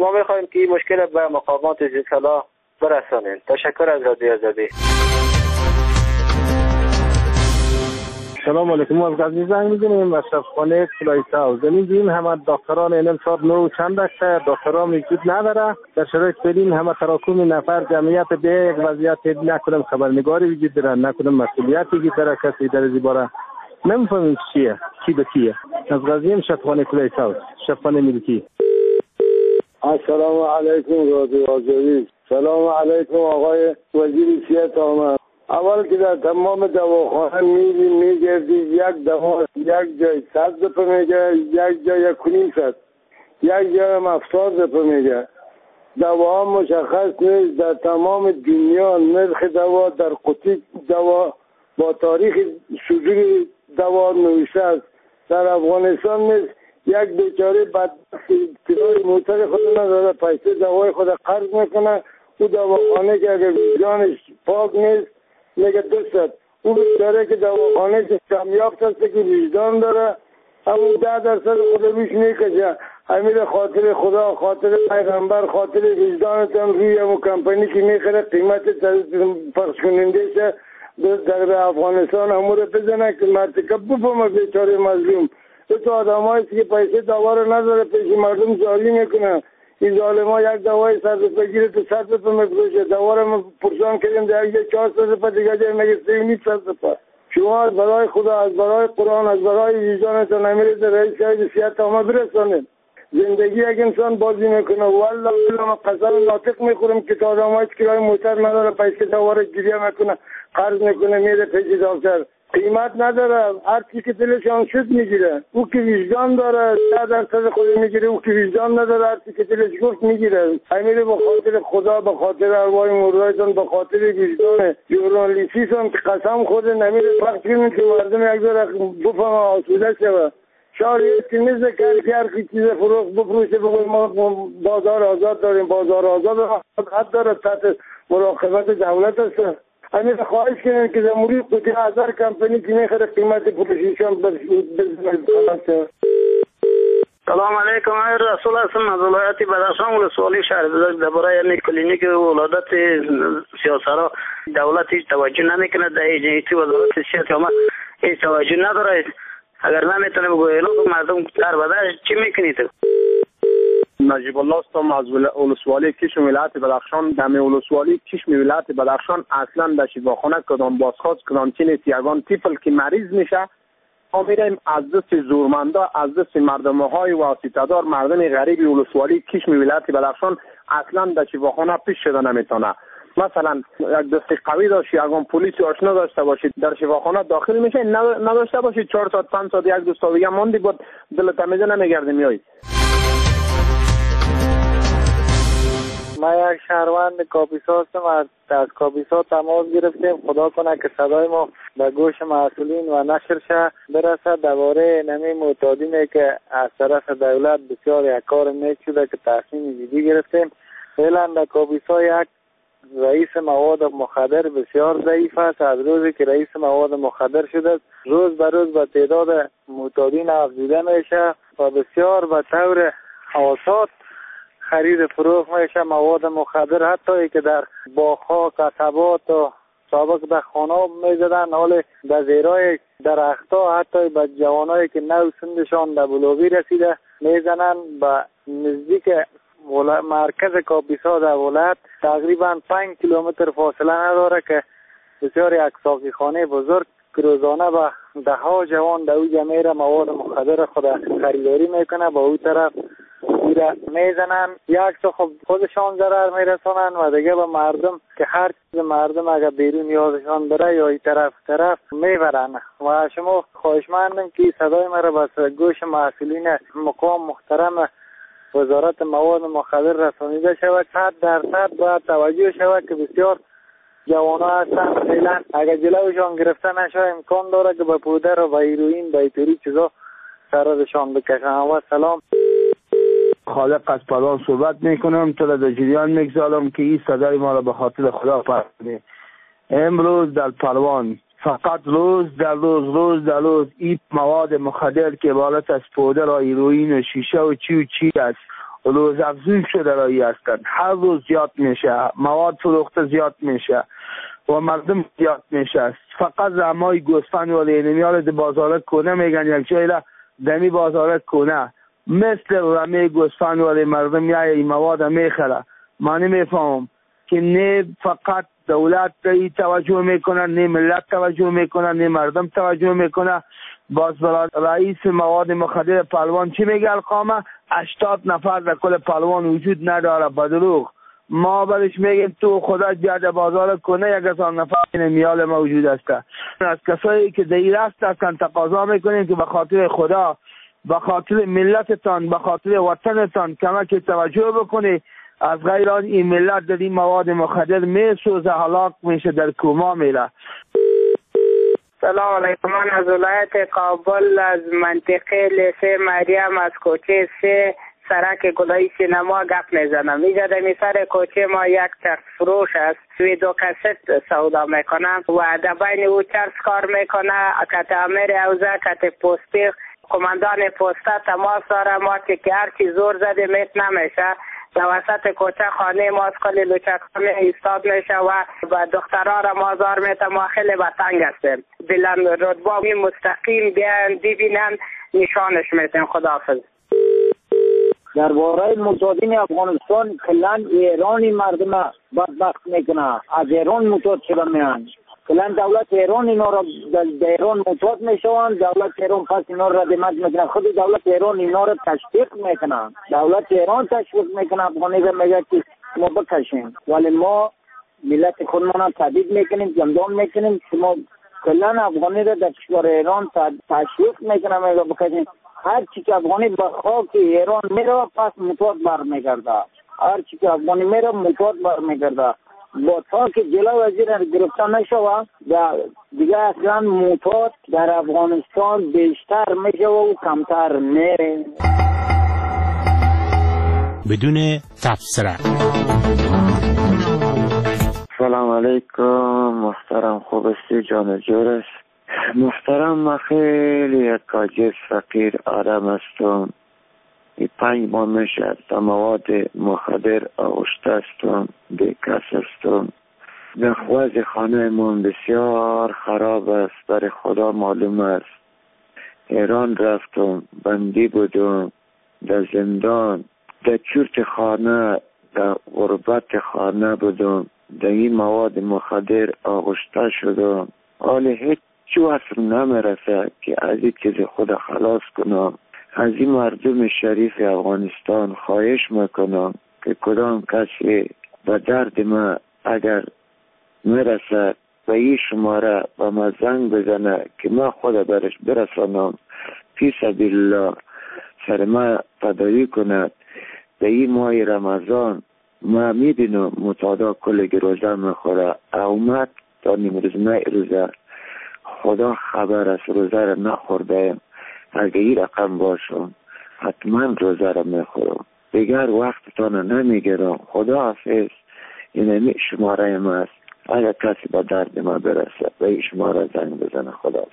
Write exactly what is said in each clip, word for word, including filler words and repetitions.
شما میخوایم که این مشکل به مقامات اطلاع برسانید. تشکر از رادیو آزادی. سلام علیکم. از غزنی زنگ می‌زنیم. اشرفخانه کلیسا زمین همه دکتران این امسال نو چند دسته دکتران موجود نداره. در شرایط فعلی همه تراکم نفر جمعیت به یک وضعیت نکنم خبرنگاری وجود داره، نکنم مسئولیتی وجود داره، کسی در این باره نمی‌فهمیم چیه کی به کیه. از غزنی اشرفخانه کلیسا اشرفخانه ملکی. السلام علیکم رادیو آزادی. سلام علیکم آقای وزیر صحت آمد. اول که در تمام دواخانه میری میگردی یک دوا یک جای صد روپه میگه، یک جای یک کنیم صد، یک جای هم هفتاد روپه میگه. دوا مشخص نیست. در تمام دنیا نرخ دوا در قطی دوا با تاریخ صدور دوا نوشته است. در افغانستان نیست. یک بیچاره بدبخت کرای موتر خود نداره، پیسه دوای خود قرض میکنه. او دواخانه که اگر وجدانش پاک نیست میگه دوست او بیچاره که دواخانه کامیاب هست که وجدان داره، همون ده درصد خود روش میکشه. امیر خاطر خدا، خاطر پیغمبر، خاطر وجدانتان روی همون کمپانی که میخره قیمت پخش کننده شه در افغانستان همون رو بزنه که مرتکب بفهمه بیچاره مظلوم. تو آدم هایی که پیسه دوا رو نداره پیش مردم جاری میکنه. این ظالم ها یک دوای صد روپه گیره تو صد روپه میفروشه. دوا رو ما پرسان کردیم در یک چهار صد روپه دیگه جای میگه سه و نیم صد روپه. شما از برای خدا، از برای قرآن، از برای وجدانتان امیرید رئیس شاید صحت آمد برسانید. زندگی یک انسان بازی میکنه. والله والله ما قسم ناطق میخورم که تا آدم هایی که کرای موتر نداره پیسه دوا رو گریه میکنه، قرض میکنه، میره پیش دکتر. قیمت نداره. هر چی که دلشان شد میگیره. او که وجدان داره ده درصد خود میگیره. او که وجدان نداره هر چی که دلش گفت میگیره. امیر به خاطر خدا، به خاطر ارواح مردایتان، به خاطر وجدان ژورنالیستیتان که قسم خود نمیره پخش کنید که مردم یک ذره بفهمه آسوده شود. شاید که نیست که هر کی چیز فروخت بفروشه بگوید ما بازار آزاد داریم. بازار آزاد حد داره تحت مراقبت دولت است. همین خواهش کنیم که جمهوری قطعی هزار کمپانی که میخوره قیمت پروشیشان بزنید. سلام علیکم. من رسول هستم از ولایت بدخشان ولسوالی شهر بزرگ. درباره یعنی کلینیک ولادت سیاسرا دولت هیچ توجه نمیکنه. در ایجنسی وزارت صحت آمد هیچ توجه نداره. اگر نمیتونه بگوید اعلام مردم در بدش چی میکنید؟ نجیب الله استم از ولسوالی کشم ولایت بدخشان. دم ولسوالی کشم ولایت بدخشان اصلا در شفاخانه کدام بازخواست کدام چی نیست. یگان تیفل که مریض میشه ما میریم از دست زورمندا، از دست مردم های واسطه‌دار، مردم غریب ولسوالی کشم ولایت بدخشان اصلا در شفاخانه پیش شده نمیتونه. مثلا یک دست قوی داشت، یگان پلیس آشنا داشته باشید در شفاخانه داخل میشه، نداشته باشید چهار ساعت پنج ساعت یک دوست دیگه موندی بود دلت تمیزه نمیگرده میای. ما یک شهروند کاپیسا هستم. از از کاپیسا تماس گرفتیم. خدا کنه که صدای ما به گوش مسئولین و نشر شه برسه درباره نمی معتادینی که از طرف دولت بسیار یک کار نیک شده که تصمیم جدی گرفتیم. فعلا در کاپیسا یک رئیس مواد مخدر بسیار ضعیف است. از روزی که رئیس مواد مخدر شده روز به روز به تعداد معتادین افزوده میشه و بسیار به طور آسان خرید فروخت میشه مواد مخدر. حتی که در باغ‌ها، قصبات و سابق در خانه میزدن، حال در زیرای درختها حتی به جوانایی که نو سندشان در بلوغی رسیده میزنن. به نزدیک مرکز کاپیسا در ولایت تقریبا پنج کیلومتر فاصله نداره که بسیار یک ساقی خانه بزرگ که روزانه به ده ها جوان در اوجه میره مواد مخدر خود خریداری میکنه، با او طرف میره میزنن. یک تو خب خودشان ضرر میرسانن و دیگه به مردم که هر چیز مردم اگر بیرون یادشان بره یا این طرف طرف میبرن. و شما خواهشمندم که صدای مرا به گوش مسئولین مقام محترم وزارت مواد مخدر رسانیده شود. صد درصد باید توجه شود که بسیار جوانا هستن فعلا اگر جلوشان گرفته نشه امکان داره که به پودر و به هیروئین به اینطوری چیزا سرشان بکشن. و سلام. خالق از پروان صحبت میکنم. تو در جریان میگذارم که این صدای ما را به خاطر خدا پرسنه. امروز در پروان فقط روز در روز روز در روز این مواد مخدر که عبارت از پودر و هیروئین و شیشه و چی و چی است روز افزون شده رایی هستند. هر روز زیاد میشه، مواد فروخته زیاد میشه و مردم زیاد میشه. فقط رمای گوسفند و لینمیال دی بازار کنه میگن یک جایی را دمی بازار کنه مثل رمای گوسفند و مردم یا این مواد میخره. من نمیفهمم که نه فقط دولت توجه میکنه، نه ملت توجه میکنه، نه مردم توجه میکنه. باز برای رئیس مواد مخدر پهلوان چی میگه؟ القامه هشتاد نفر در کل پهلوان وجود نداره. بدروغ. ما برش میگیم تو خدا جاده بازار کنه یک هزار نفر میال موجود است. از کسایی که دیر است هستن تقاضا میکنیم که به خاطر خدا، به خاطر ملتتان، به خاطر وطنتان کمک توجه بکنی. از غیر آن این ملت در این مواد مخدر میسوزه، هلاک میشه، در کوما میره. سلام علیکم. من از ولایت کابل از منطقه لیسه مریم از کوچه سه سرک گلای سینما گپ میزنم. اینجا در سر کوچه ما یک چرس فروش است، ویدیو کست سودا میکنم و در بین او چرس کار میکنه. کت امیر اوزه، کت پوستی، کماندان پوسته تماس داره. ما که هرچی زور زده میت نمیشه. در وسط کوچه خانه ما از کلی لوچکانه ایستاد میشه و با دخترها را مازار میته. ما خیلی بطنگ هستیم. بلند رتبه مستقیم بیان ببینن نشانش میتن. خداحافظ. درباره متادین افغانستان کلان ایرانی مردم بدبخت میکنه. از ایران متاد شده میان. کلان دولت ایران اینا را در ایران متاد میشوند. دولت ایران پس اینا را ردیمت میکنه. خود دولت ایران اینا را تشویق میکنه. دولت ایران تشویق میکنه افغانی را میگه که ما بکشیم، ولی ما ملت خودمان تهدید میکنیم، زندان میکنیم. شما کلان افغانی را در کشور ایران تشویق میکنه میگه بکشیم. هر چی که افغانی به خاک ایران میره پس متاد برمیگرده. هر چی که افغانی میره متاد برمیگرده. با تا که جلو وزیر گرفتن نشوه دیگه اصلا متاد در افغانستان بیشتر میشه و کمتر میره. بدون تفسیر. سلام علیکم محترم، خوب استی جان جورش محترم. ما خیلی یک کاجز فقیر آرام هستم. ای پنج ماه میشه تا مواد مخدر آغشته هستم، بیکس هستم. نخواز خانه من بسیار خراب است، برای خدا معلوم است. ایران رفتم، بندی بودم، در زندان، در چورت خانه، در غربت خانه بودم، در این مواد مخدر آغشته شدم. حالی هیچ چو اصلا نمیرسه که از این چیز خود خلاص کنم. از این مردم شریف افغانستان خواهش میکنم که کدام کسی به درد ما اگر میرسه به این شماره به ما زنگ بزنه که ما خود برش برسانم، فی سبیل الله سر ما فدایی کند. به این ماه رمضان ما میبینم متعدا کلگی روزه میخوره. اومد تا نیمروزنه روزه، خدا خبر است روزه را نخورده. اگه این رقم باشم حتما روزه را میخورم. دیگر وقت تانه نمیگیرم. خدا حافظ. این شماره ما است. اگر کسی با درد ما برسه به این شماره زنگ بزنه. خدا.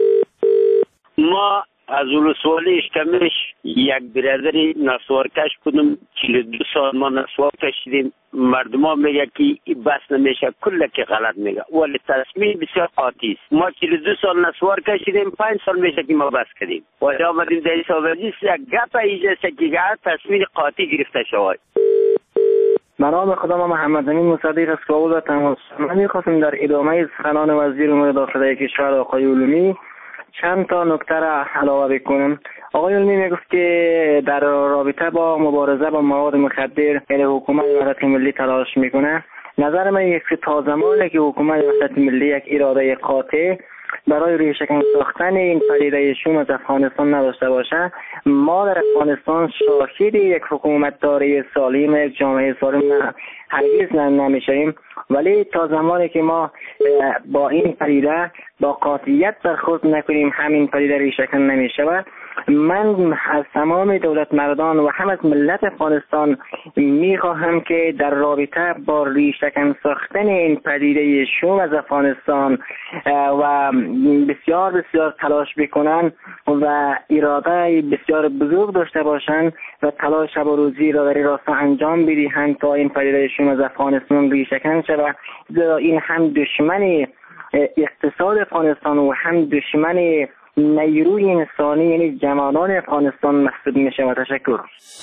ما از ولسوالی اشتمش یک برادری نسوارکش بودم. چهل و دو سال ما نسوار کشیدیم. مردم ها میگه که این بس نمیشه، کل که غلط میگه، ولی تصمیم بسیار قاطی است. ما چهل و دو سال نسوار کشیدیم، پنج سال میشه که ما بس کردیم. ولی آمدیم در حسابی است یک گپ ایجاست که تصمیم قاطی گرفته شود. برام خدا ما محمد امین مصدق از کابل و تماس. من میخواستم در ادامه سخنان وزیر امور داخلی کشور آقای علومی چند تا نکته را علاوه بکنم. آقای علمی میگفت که در رابطه با مبارزه با مواد مخدر یعنی حکومت وحدت ملی تلاش میکنه. نظر من یک تا زمانی که حکومت وحدت ملی یک اراده قاطع برای روی شکن ساختن این پدیده شوم از افغانستان نداشته باشه، ما در افغانستان شاهد یک حکومت داری سالم، یک جامعه سالم هرگز نمیشیم. ولی تا زمانی که ما با این پدیده با قاطعیت برخورد نکنیم، همین پدیده روی شکن نمیشه. من از تمام دولت مردان و هم از ملت افغانستان میخواهم که در رابطه با ریشه‌کن ساختن این پدیده شوم از افغانستان و بسیار بسیار تلاش بکنن و اراده بسیار بزرگ داشته باشند و تلاش شب و روزی را در راستا انجام بدهند تا این پدیده شوم از افغانستان ریشه‌کن شود. این هم دشمن اقتصاد افغانستان و هم دشمن نیروی انسانی یعنی جوانان افغانستان محسوب میشه. و تشکر.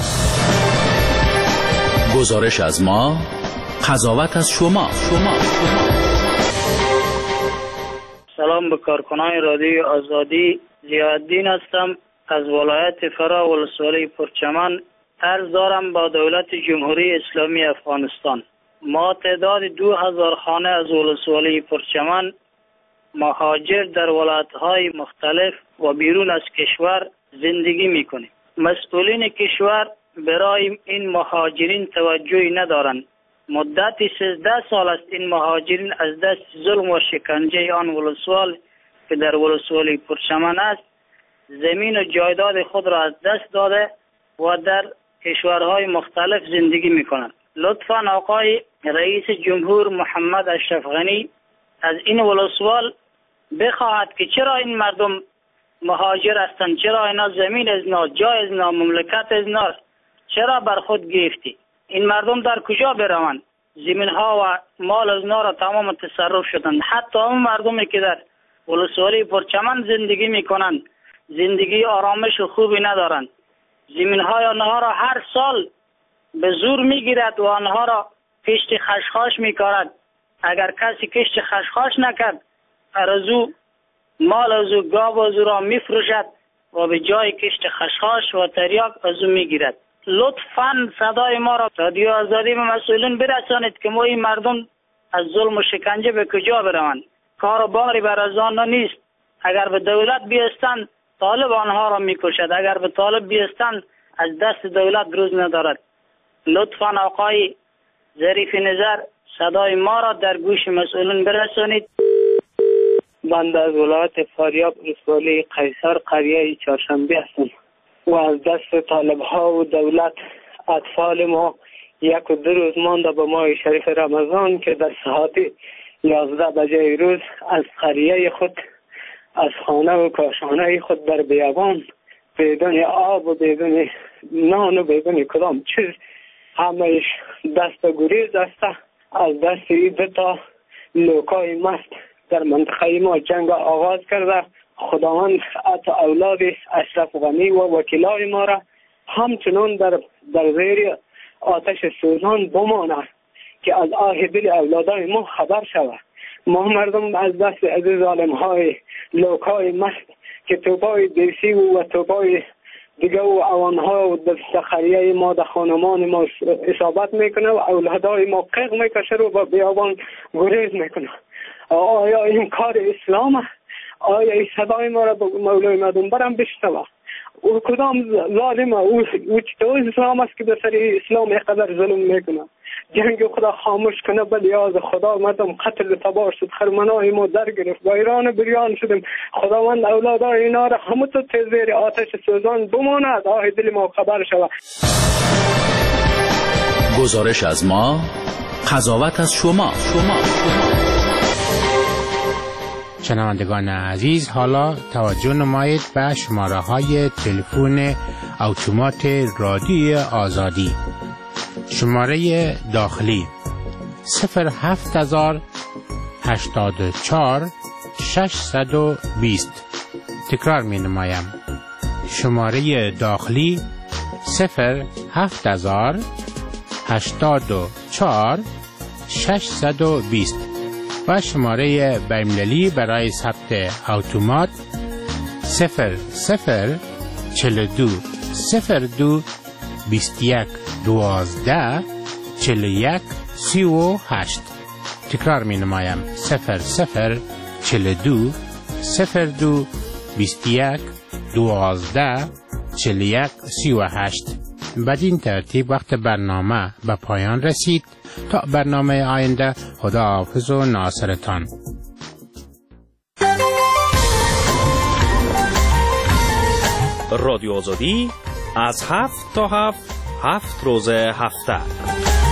گزارش از ما، قضاوت از شما. شما سلام به کارکنان رادیو آزادی. ضیاءالدین هستم از ولایت فرا ولسوالی پرچمن. عرض دارم با دولت جمهوری اسلامی افغانستان. ما تعداد دو هزار خانه از ولسوالی پرچمن مهاجر در ولایت‌های مختلف و بیرون از کشور زندگی می‌کنیم. مسئولین کشور برای این مهاجرین توجهی ندارند. مدت سیزده سال است این مهاجرین از دست ظلم و شکنجه آن ولسوال که در ولسوالی پرچمن است زمین و جایداد خود را از دست داده و در کشورهای مختلف زندگی می‌کنند. لطفاً آقای رئیس جمهور محمد اشرف غنی از این ولسوال بخواهد که چرا این مردم مهاجر هستند، چرا اینا زمین از نا، جای از نا، مملکت از نا چرا بر خود گرفتی؟ این مردم در کجا بروند؟ زمین ها و مال از نا را تمام تصرف شدند. حتی اون مردمی که در ولسوالی پرچمن زندگی میکنند زندگی آرامش و خوبی ندارند. زمین های آنها را هر سال به زور میگیرد و آنها را کشت خشخاش میکارد. اگر کسی کشت خشخاش نکرد ارزو مال از او گاو از او را میفروشد و به جای کشت خشخاش و تریاک از او میگیرد. لطفاً صدای ما را رادیو آزادی به مسئولین برسانید که ما این مردم از ظلم و شکنجه به کجا بروند. کار و باری بر از آن نیست. اگر به دولت بیستند طالب آنها را میکشد، اگر به طالب بیستند از دست دولت روز ندارد. لطفاً آقای ظریف نظر صدای ما را در گوش مسئولین برسانید. بنده از ولایت فاریاب ولسوالی قیصر قریه چهارشنبه هستم و از دست طالب ها و دولت اطفال ما یک و دو روز مانده به ماه شریف رمضان که در ساعت یازده بجه روز از قریه خود از خانه و کاشانه خود در بیابان بدون آب و بدون نان و بدون کدام چیز همهش دست گریز است. از دست این دو تا لوکای مست در منطقه ما جنگ آغاز کرده. خداوند حتی اولاد اشرف غنی و وکیلای ما را همچنان در در زیر آتش سوزان بمانه که از آه دل اولادای ما خبر شود. ما مردم از دست از ظالم های لوکای مست که توپای دیسی و توپای دیگه و اوانها و دستخریه ما در خانمان ما اصابت میکنه و اولادای ما قیق میکشه و با بیابان گریز میکنه. آیا این کار اسلامه؟ آیا این صدای ما را مولای مردم برم بشنوه؟ او کدام ظالمه؟ او چطور اسلام است که به سر اسلام اقدر ظلم میکنه؟ جنگ خدا خاموش کنه به لیاز خدا مردم قتل تباه شد، خرمنای ما در گرفت، با ایران بریان شدیم. خداوند اولادای اینا را همه تو تزیر آتش سوزان بماند آه دل ما خبر شود. گزارش از ما، قضاوت از شما. شما شنوندگان عزیز، حالا توجه نمایید به شماره های تلفن اتومات رادیو آزادی. شماره داخلی صفر هفت هزار هشتاد و چهار ششصد و بیست. تکرار می نمایم. شماره داخلی صفر هفت هزار هشتاد و چهار ششصد و بیست و شماره بین‌المللی برای ثبت اتومات صفر صفر چهل و دو صفر دو بیست و یک دوازده چهل و یک سی و هشت. تکرار می نمایم. صفر صفر چهل و دو صفر دو بیست و یک دوازده چهل و یک سی و هشت. بدین ترتیب وقت برنامه به پایان رسید. تا برنامه آینده، خدا حافظ و ناصرتان. رادیو آزادی از هفت تا هفت هفت روز هفته